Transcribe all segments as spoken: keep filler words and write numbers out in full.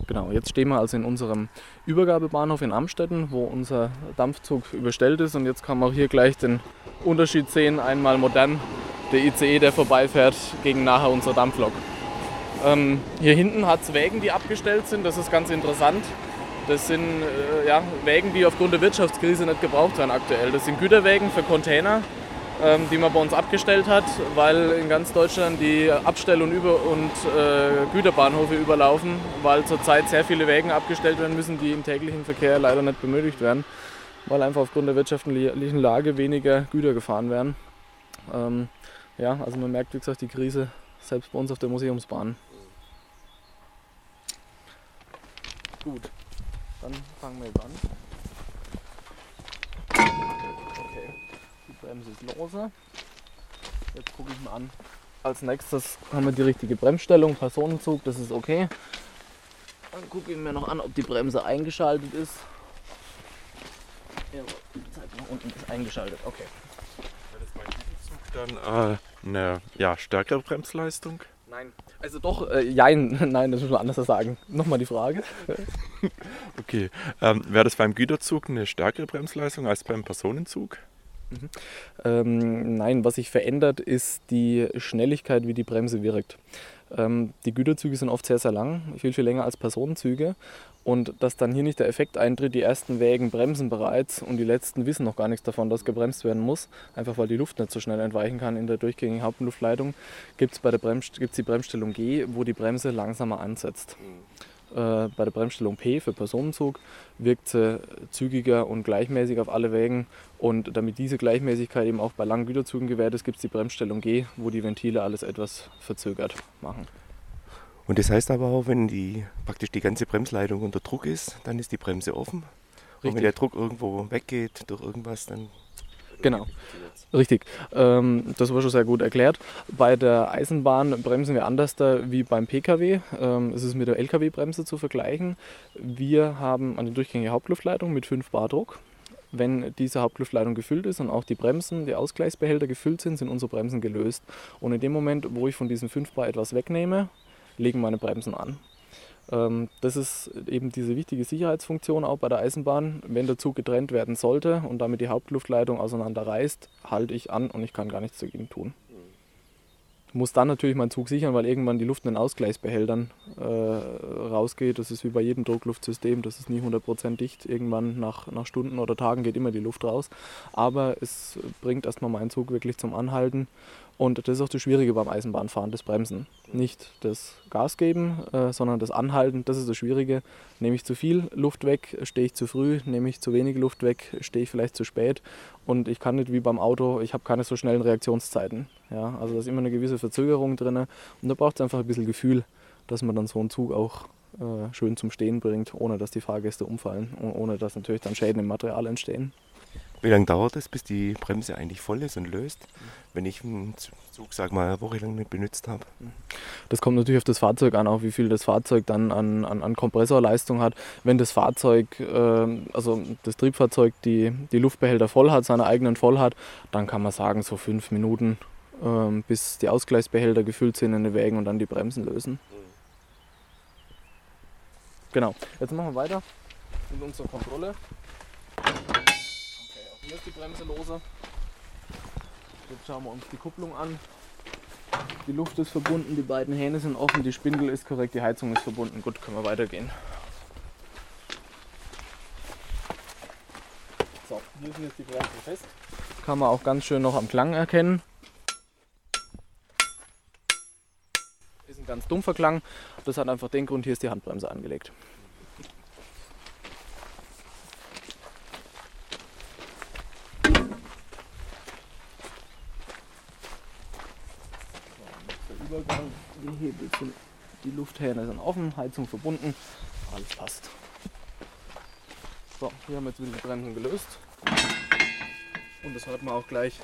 Genau, jetzt stehen wir also in unserem Übergabebahnhof in Amstetten, wo unser Dampfzug überstellt ist. Und jetzt kann man auch hier gleich den Unterschied sehen, einmal modern, der I C E, der vorbeifährt, gegen nachher unsere Dampflok. Ähm, hier hinten hat es Wägen, die abgestellt sind, das ist ganz interessant. Das sind äh, ja, Wägen, die aufgrund der Wirtschaftskrise nicht gebraucht werden aktuell. Das sind Güterwägen für Container, ähm, die man bei uns abgestellt hat, weil in ganz Deutschland die Abstell- und, Über- und äh, Güterbahnhöfe überlaufen, weil zurzeit sehr viele Wägen abgestellt werden müssen, die im täglichen Verkehr leider nicht benötigt werden, weil einfach aufgrund der wirtschaftlichen Lage weniger Güter gefahren werden. Ähm, ja, also man merkt, wie gesagt, die Krise selbst bei uns auf der Museumsbahn. Gut, dann fangen wir jetzt an. Okay, die Bremse ist lose. Jetzt gucke ich mal an. Als nächstes haben wir die richtige Bremsstellung, Personenzug, das ist okay. Dann gucke ich mir noch an, ob die Bremse eingeschaltet ist. Ja, zeig mal, unten ist eingeschaltet, okay. Dann äh, eine ja, stärkere Bremsleistung? Nein, also doch, äh, jein, nein, das muss man anders sagen. Nochmal die Frage. Okay, ähm, wäre das beim Güterzug eine stärkere Bremsleistung als beim Personenzug? Mhm. Ähm, nein, was sich verändert, ist die Schnelligkeit, wie die Bremse wirkt. Ähm, die Güterzüge sind oft sehr, sehr lang, viel, viel länger als Personenzüge. Und dass dann hier nicht der Effekt eintritt, die ersten Wägen bremsen bereits und die letzten wissen noch gar nichts davon, dass gebremst werden muss, einfach weil die Luft nicht so schnell entweichen kann in der durchgängigen Hauptluftleitung, gibt es bei der Brems- gibt's die Bremsstellung G, wo die Bremse langsamer ansetzt. Mhm. Äh, bei der Bremsstellung P für Personenzug wirkt sie zügiger und gleichmäßig auf alle Wägen, und damit diese Gleichmäßigkeit eben auch bei langen Güterzügen gewährt ist, gibt es die Bremsstellung G, wo die Ventile alles etwas verzögert machen. Und das heißt aber auch, wenn die praktisch die ganze Bremsleitung unter Druck ist, dann ist die Bremse offen. Richtig. Und wenn der Druck irgendwo weggeht durch irgendwas, dann... Genau, richtig. Ähm, das war schon sehr gut erklärt. Bei der Eisenbahn bremsen wir anders da wie beim Pkw. Ähm, es ist mit der Lkw-Bremse zu vergleichen. Wir haben eine durchgängige Hauptluftleitung mit fünf Bar Druck. Wenn diese Hauptluftleitung gefüllt ist und auch die Bremsen, die Ausgleichsbehälter gefüllt sind, sind unsere Bremsen gelöst. Und in dem Moment, wo ich von diesen fünf Bar etwas wegnehme, legen meine Bremsen an. Ähm, das ist eben diese wichtige Sicherheitsfunktion auch bei der Eisenbahn. Wenn der Zug getrennt werden sollte und damit die Hauptluftleitung auseinanderreißt, halte ich an und ich kann gar nichts dagegen tun. Ich muss dann natürlich meinen Zug sichern, weil irgendwann die Luft in den Ausgleichsbehältern äh, rausgeht. Das ist wie bei jedem Druckluftsystem, das ist nie hundert Prozent dicht. Irgendwann nach, nach Stunden oder Tagen geht immer die Luft raus. Aber es bringt erstmal meinen Zug wirklich zum Anhalten. Und das ist auch das Schwierige beim Eisenbahnfahren, das Bremsen. Nicht das Gas geben, äh, sondern das Anhalten, das ist das Schwierige. Nehme ich zu viel Luft weg, stehe ich zu früh, nehme ich zu wenig Luft weg, stehe ich vielleicht zu spät. Und ich kann nicht wie beim Auto, ich habe keine so schnellen Reaktionszeiten. Ja, also da ist immer eine gewisse Verzögerung drin. Und da braucht es einfach ein bisschen Gefühl, dass man dann so einen Zug auch äh, schön zum Stehen bringt, ohne dass die Fahrgäste umfallen und ohne dass natürlich dann Schäden im Material entstehen. Wie lange dauert es, bis die Bremse eigentlich voll ist und löst, wenn ich einen Zug, sag mal, eine Woche lang nicht benutzt habe? Das kommt natürlich auf das Fahrzeug an, auch wie viel das Fahrzeug dann an, an, an Kompressorleistung hat. Wenn das Fahrzeug, äh, also das Triebfahrzeug, die, die Luftbehälter voll hat, seine eigenen voll hat, dann kann man sagen, so fünf Minuten, äh, bis die Ausgleichsbehälter gefüllt sind in den Wägen und dann die Bremsen lösen. Genau, jetzt machen wir weiter mit unserer Kontrolle. Hier ist die Bremse lose. Jetzt schauen wir uns die Kupplung an. Die Luft ist verbunden, die beiden Hähne sind offen, die Spindel ist korrekt, die Heizung ist verbunden. Gut, können wir weitergehen. So, hier sind jetzt die Bremsen fest. Kann man auch ganz schön noch am Klang erkennen. Ist ein ganz dumpfer Klang. Das hat einfach den Grund, hier ist die Handbremse angelegt. Übergang, die Hebel sind, die Lufthähne sind offen, Heizung verbunden, alles passt. So, hier haben wir jetzt wieder die Bremsen gelöst und das hört man auch gleich.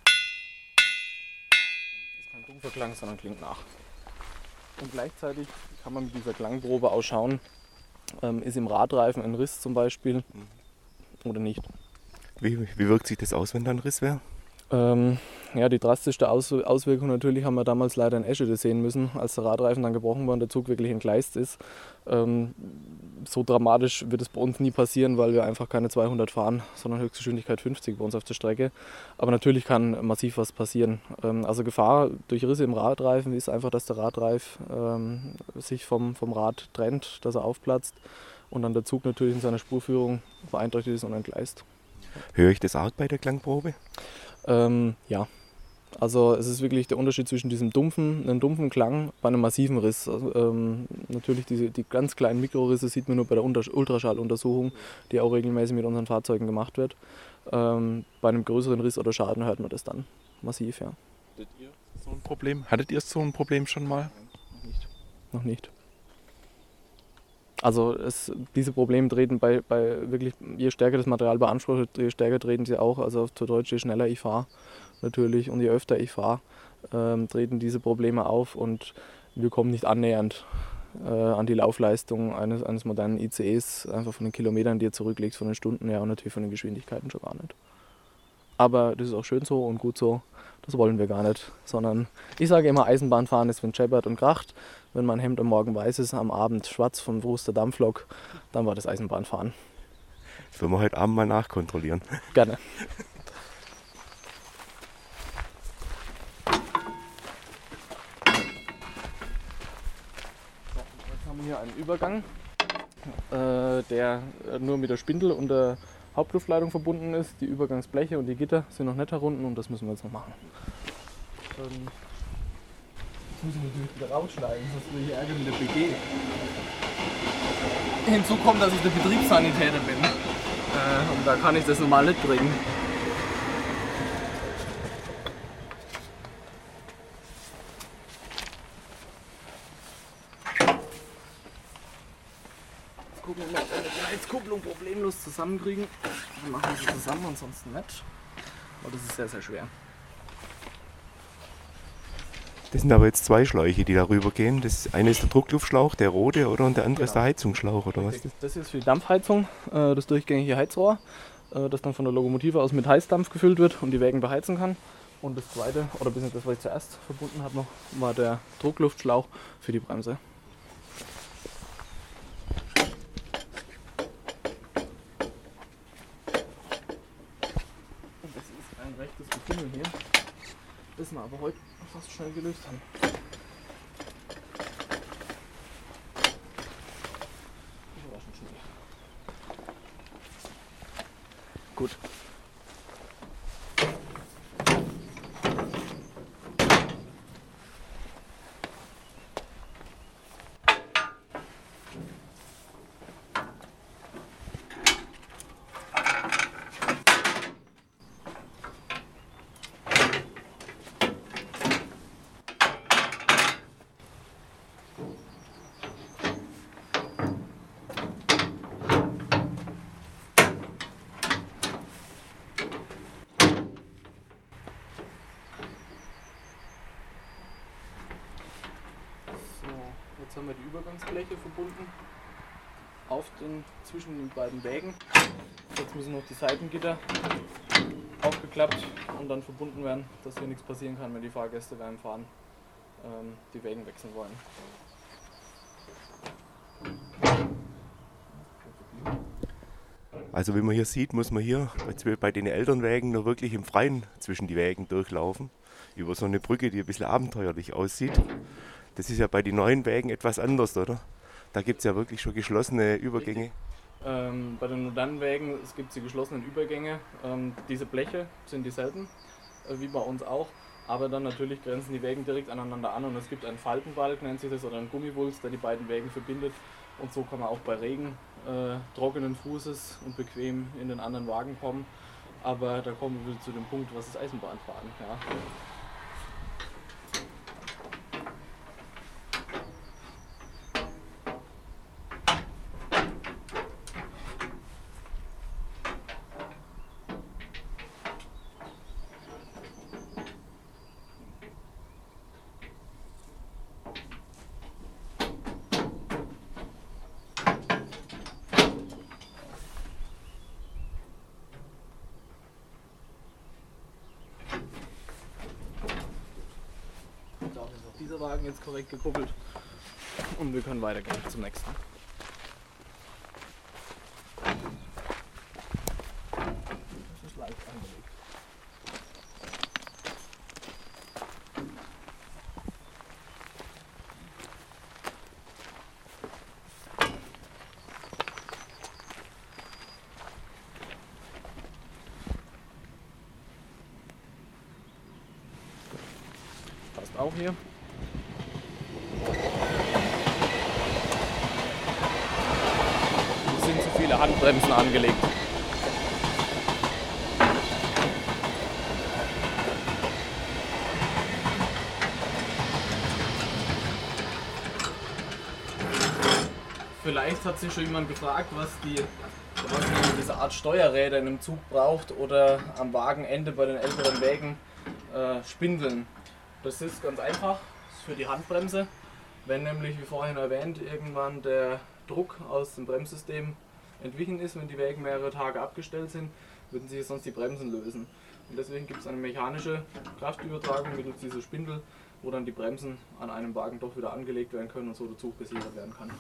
Das ist kein dumpfer Klang, sondern klingt nach. Und gleichzeitig kann man mit dieser Klangprobe auch schauen, ähm, ist im Radreifen ein Riss zum Beispiel oder nicht. Wie, wie wirkt sich das aus, wenn da ein Riss wäre? Ähm, ja, die drastischste Aus Auswirkung natürlich haben wir damals leider in Eschede sehen müssen, als der Radreifen dann gebrochen war und der Zug wirklich entgleist ist. Ähm, so dramatisch wird es bei uns nie passieren, weil wir einfach keine zweihundert fahren, sondern Höchstgeschwindigkeit fünfzig bei uns auf der Strecke. Aber natürlich kann massiv was passieren. Ähm, also Gefahr durch Risse im Radreifen ist einfach, dass der Radreif ähm, sich vom, vom Rad trennt, dass er aufplatzt und dann der Zug natürlich in seiner Spurführung beeinträchtigt ist und entgleist. Höre ich das arg bei der Klangprobe? Ähm, ja, also es ist wirklich der Unterschied zwischen diesem dumpfen, einem dumpfen Klang bei einem massiven Riss. Also, ähm, natürlich diese, die ganz kleinen Mikrorisse sieht man nur bei der Unter Ultraschalluntersuchung, die auch regelmäßig mit unseren Fahrzeugen gemacht wird. Ähm, bei einem größeren Riss oder Schaden hört man das dann massiv, ja. Hattet ihr so ein Problem? Hattet ihr so ein Problem schon mal? Noch nicht. Noch nicht. Also es, diese Probleme treten bei, bei wirklich, je stärker das Material beansprucht, je stärker treten sie auch, also zu Deutsch, je schneller ich fahre natürlich und je öfter ich fahre, ähm, treten diese Probleme auf und wir kommen nicht annähernd äh, an die Laufleistung eines, eines modernen I C Es, einfach von den Kilometern, die er zurücklegt, von den Stunden her und natürlich von den Geschwindigkeiten schon gar nicht. Aber das ist auch schön so und gut so, das wollen wir gar nicht, sondern ich sage immer, Eisenbahnfahren ist, wenn es scheppert und kracht. Wenn mein Hemd am Morgen weiß ist, am Abend schwarz vom Wurst der Dampflok, dann war das Eisenbahnfahren. Das werden wir heute Abend mal nachkontrollieren. Gerne. Jetzt haben wir hier einen Übergang, äh, der nur mit der Spindel und der Hauptluftleitung verbunden ist. Die Übergangsbleche und die Gitter sind noch nicht herunten und das müssen wir jetzt noch machen. Ähm Das müssen wir natürlich wieder rausschneiden, sonst will ich Ärger mit der B G. Hinzu kommt, dass ich der Betriebssanitäter bin. Äh, und da kann ich das normal nicht bringen. Jetzt gucken wir mal, ob wir eine Heizkupplung problemlos zusammenkriegen. Wir machen sie zusammen, ansonsten nicht. Aber das ist sehr, sehr schwer. Das sind aber jetzt zwei Schläuche, die darüber gehen. Das eine ist der Druckluftschlauch, der rote, oder? Und der andere genau. ist der Heizungsschlauch, oder was? Das ist für die Dampfheizung, das durchgängige Heizrohr, das dann von der Lokomotive aus mit Heißdampf gefüllt wird und die Wägen beheizen kann. Und das zweite, oder beziehungsweise das, was ich zuerst verbunden habe noch, war der Druckluftschlauch für die Bremse. Und das ist ein rechtes Gefühl hier, das wir aber heute fast schnell gelöst haben. Überraschend schnell. Gut. Jetzt haben wir die Übergangsbleche verbunden auf den, zwischen den beiden Wägen. Jetzt müssen noch die Seitengitter aufgeklappt und dann verbunden werden, dass hier nichts passieren kann, wenn die Fahrgäste beim Fahren ähm, die Wägen wechseln wollen. Also wie man hier sieht, muss man hier bei den Elternwägen nur wirklich im Freien zwischen die Wägen durchlaufen. Über so eine Brücke, die ein bisschen abenteuerlich aussieht. Das ist ja bei den neuen Wägen etwas anders, oder? Da gibt es ja wirklich schon geschlossene Übergänge. Ähm, bei den modernen Wägen gibt es die geschlossenen Übergänge. Ähm, diese Bleche sind dieselben, äh, wie bei uns auch. Aber dann natürlich grenzen die Wägen direkt aneinander an und es gibt einen Faltenbalg, nennt sich das, oder einen Gummiwulst, der die beiden Wägen verbindet. Und so kann man auch bei Regen äh, trockenen Fußes und bequem in den anderen Wagen kommen. Aber da kommen wir zu dem Punkt, was ist Eisenbahnfahren. Ja. der Wagen jetzt korrekt gekuppelt und wir können weitergehen zum nächsten. Das ist leicht angelegt. Passt auch hier. Es sind zu viele Handbremsen angelegt. Vielleicht hat sich schon jemand gefragt, was die was die, diese Art Steuerräder in einem Zug braucht oder am Wagenende bei den älteren Wägen äh, Spindeln. Das ist ganz einfach, das ist für die Handbremse. Wenn nämlich, wie vorhin erwähnt, irgendwann der Druck aus dem Bremssystem entwichen ist, wenn die Wägen mehrere Tage abgestellt sind, würden sich sonst die Bremsen lösen. Und deswegen gibt es eine mechanische Kraftübertragung mittels dieser Spindel, wo dann die Bremsen an einem Wagen doch wieder angelegt werden können und so der Zug gesichert werden kann.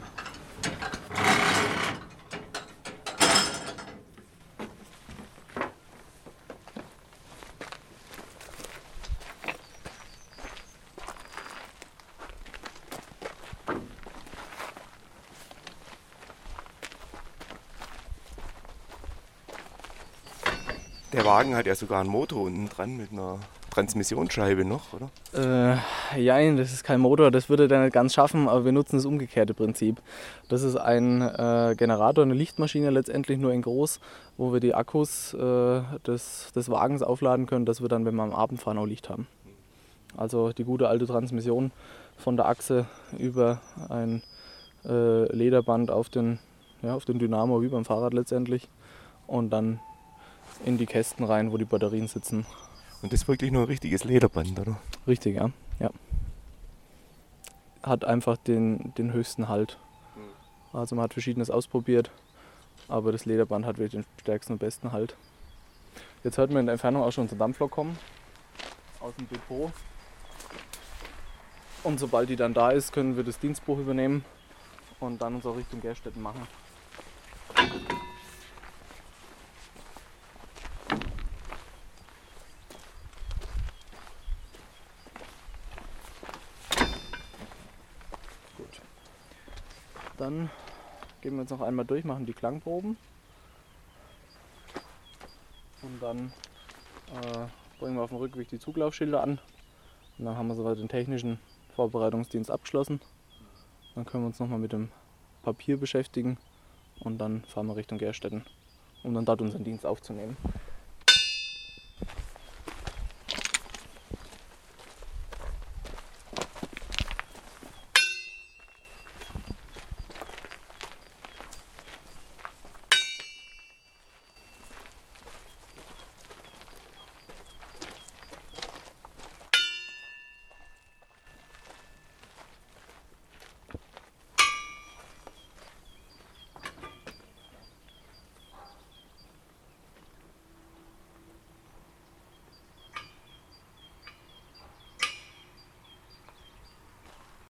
Der Wagen hat ja sogar einen Motor unten dran mit einer Transmissionsscheibe noch, oder? Äh, jein, das ist kein Motor, das würde der nicht ganz schaffen, aber wir nutzen das umgekehrte Prinzip. Das ist ein äh, Generator, eine Lichtmaschine letztendlich nur in groß, wo wir die Akkus äh, des, des Wagens aufladen können, dass wir dann, wenn wir am Abend fahren, auch Licht haben. Also die gute alte Transmission von der Achse über ein äh, Lederband auf den, ja, auf den Dynamo, wie beim Fahrrad letztendlich, und dann in die Kästen rein, wo die Batterien sitzen. Und das ist wirklich nur ein richtiges Lederband, oder? Richtig, ja. ja. Hat einfach den, den höchsten Halt. Also man hat Verschiedenes ausprobiert, aber das Lederband hat wirklich den stärksten und besten Halt. Jetzt hört man in der Entfernung auch schon unsere Dampflok kommen, aus dem Depot. Und sobald die dann da ist, können wir das Dienstbuch übernehmen und dann uns auch Richtung Gerstetten machen. Dann gehen wir jetzt noch einmal durch, machen die Klangproben und dann äh, bringen wir auf dem Rückweg die Zuglaufschilder an und dann haben wir soweit den technischen Vorbereitungsdienst abgeschlossen. Dann können wir uns nochmal mit dem Papier beschäftigen und dann fahren wir Richtung Gerstetten, um dann dort unseren Dienst aufzunehmen.